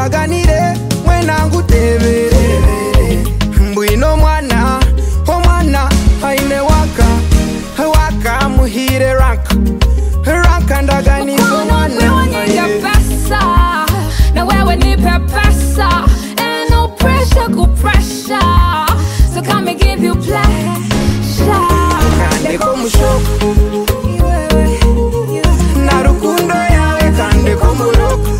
twaganire mwena ngutebere mbwino mwana omwana aine waka muhire ranka ndaganizo mwana pesa na wewe nipe pesa and no pressure ku pressure so come and give you pleasure kande ko mushoko na rukundo yawe kande ko muroko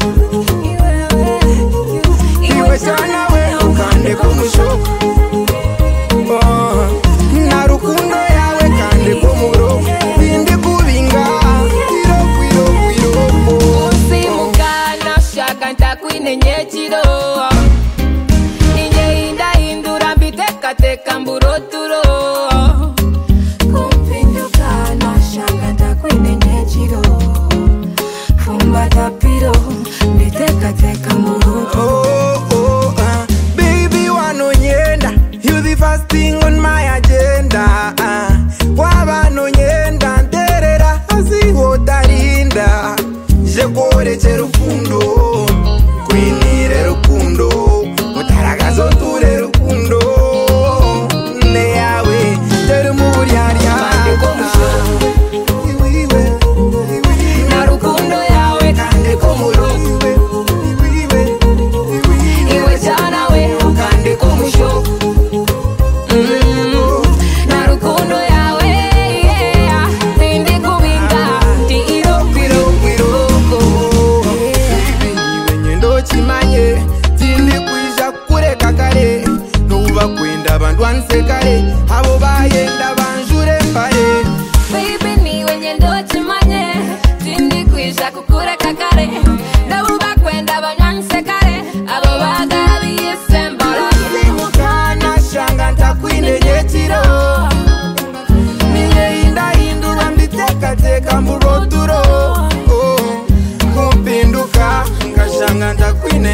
iwe sana we kande ko mushoko na rukundo yawe kande ko muroko bindi kubinga usimukana shaka ntakwinenyekyiro ninye indahindura mbitekateka mburoturo kumpindukana shaka ntakwinenyekyiro fumbatapiro mbitekateka mburoturo. Baby wanonyenda, you the first thing on my agenda. Wabanonyenda nterera azihotarinda jekore cherukundo kwinire rukundo mutaragazo ture rukundo ne yawe tere muriarya na rukundo yawe kande ko muro iwe cyana we kande ko musho na rukundo yawe bindi kubinga tiro ndo chimanye tindi kuisha kureka kare nuba kwenda abantu ansekare abo bayenda banjure mbare baby niwe nyendo chimanye tindi kwisha kukureka kare ndabuba kwenda banyanse kare abo bagabiye sembara mukana shanga ntakwinenyekyiro niye indahindura mbitekateka muroturo kumpinduka ngashanga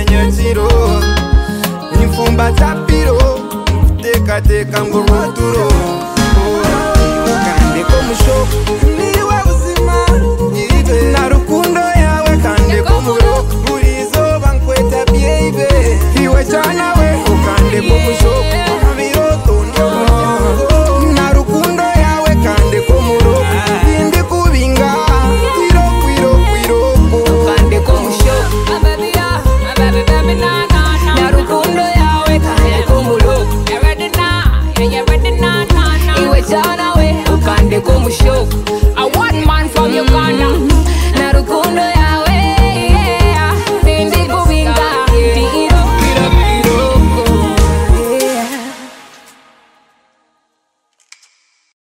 ntakwinenyekyiro nimfumba tapiro tekateka muroturo